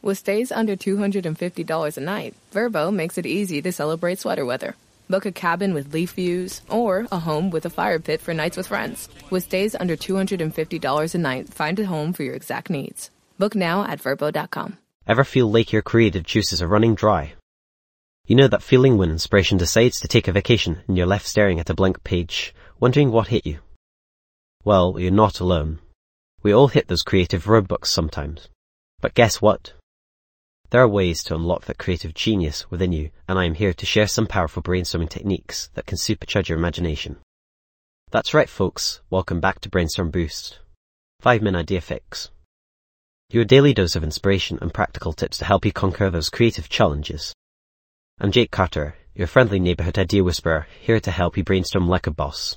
With stays under $250 a night, Vrbo makes it easy to celebrate sweater weather. Book a cabin with leaf views or a home with a fire pit for nights with friends. With stays under $250 a night, find a home for your exact needs. Book now at Vrbo.com. Ever feel like your creative juices are running dry? You know that feeling when inspiration decides to take a vacation and you're left staring at a blank page, wondering what hit you? Well, you're not alone. We all hit those creative roadblocks sometimes. But guess what? There are ways to unlock that creative genius within you, and I am here to share some powerful brainstorming techniques that can supercharge your imagination. That's right, folks. Welcome back to Brainstorm Boost. 5-minute idea fix. Your daily dose of inspiration and practical tips to help you conquer those creative challenges. I'm Jake Carter, your friendly neighborhood idea whisperer, here to help you brainstorm like a boss.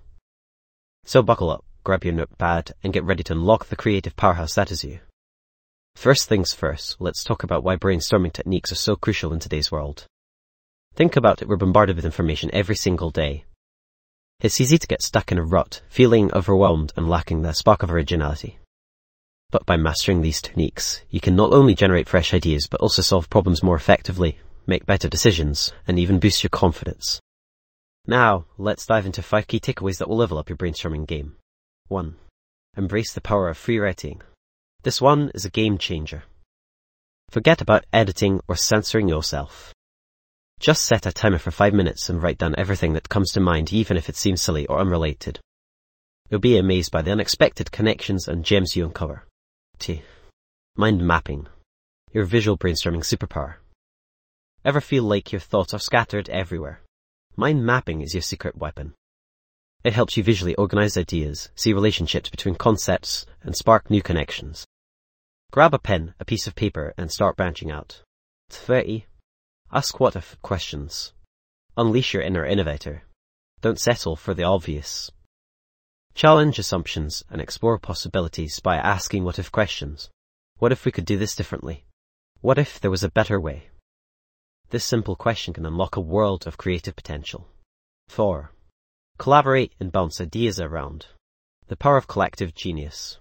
So buckle up, grab your notepad, and get ready to unlock the creative powerhouse that is you. First things first, let's talk about why brainstorming techniques are so crucial in today's world. Think about it, we're bombarded with information every single day. It's easy to get stuck in a rut, feeling overwhelmed and lacking the spark of originality. But by mastering these techniques, you can not only generate fresh ideas, but also solve problems more effectively, make better decisions, and even boost your confidence. Now, let's dive into 5 key takeaways that will level up your brainstorming game. 1. Embrace the power of free writing. This one is a game changer. Forget about editing or censoring yourself. Just set a timer for 5 minutes and write down everything that comes to mind, even if it seems silly or unrelated. You'll be amazed by the unexpected connections and gems you uncover. 2. Mind mapping. Your visual brainstorming superpower. Ever feel like your thoughts are scattered everywhere? Mind mapping is your secret weapon. It helps you visually organize ideas, see relationships between concepts, and spark new connections. Grab a pen, a piece of paper, and start branching out. 3. Ask what-if questions. Unleash your inner innovator. Don't settle for the obvious. Challenge assumptions and explore possibilities by asking what-if questions. What if we could do this differently? What if there was a better way? This simple question can unlock a world of creative potential. 4. Collaborate and bounce ideas around. The power of collective genius.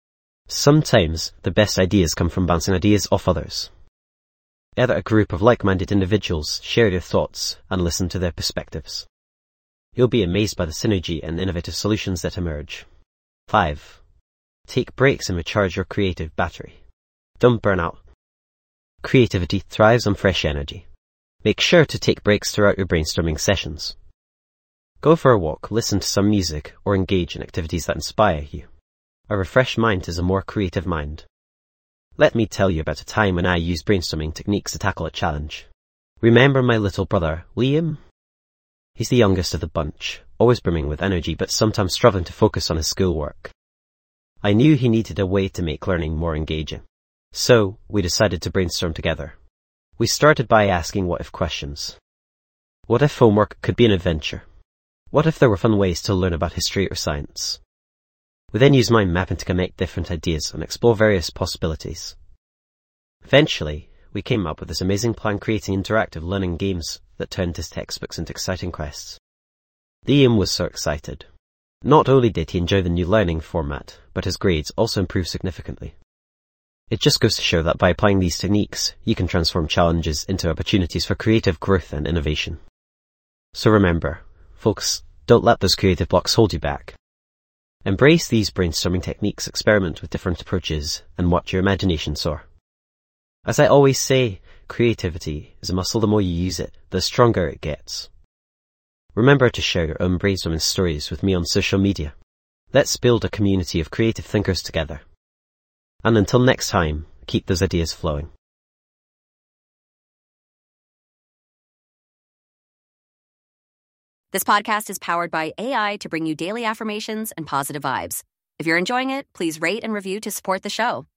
Sometimes the best ideas come from bouncing ideas off others. Gather a group of like-minded individuals, share their thoughts, and listen to their perspectives. You'll be amazed by the synergy and innovative solutions that emerge. 5. Take breaks and recharge your creative battery. Don't burn out. Creativity thrives on fresh energy. Make sure to take breaks throughout your brainstorming sessions. Go for a walk, listen to some music, or engage in activities that inspire you. A refreshed mind is a more creative mind. Let me tell you about a time when I used brainstorming techniques to tackle a challenge. Remember my little brother, Liam? He's the youngest of the bunch, always brimming with energy but sometimes struggling to focus on his schoolwork. I knew he needed a way to make learning more engaging. So, we decided to brainstorm together. We started by asking what-if questions. What if homework could be an adventure? What if there were fun ways to learn about history or science? We then used mind mapping to connect different ideas and explore various possibilities. Eventually, we came up with this amazing plan, creating interactive learning games that turned his textbooks into exciting quests. Liam was so excited. Not only did he enjoy the new learning format, but his grades also improved significantly. It just goes to show that by applying these techniques, you can transform challenges into opportunities for creative growth and innovation. So remember, folks, don't let those creative blocks hold you back. Embrace these brainstorming techniques, experiment with different approaches, and watch your imagination soar. As I always say, creativity is a muscle. The more you use it, the stronger it gets. Remember to share your own brainstorming stories with me on social media. Let's build a community of creative thinkers together. And until next time, keep those ideas flowing. This podcast is powered by AI to bring you daily affirmations and positive vibes. If you're enjoying it, please rate and review to support the show.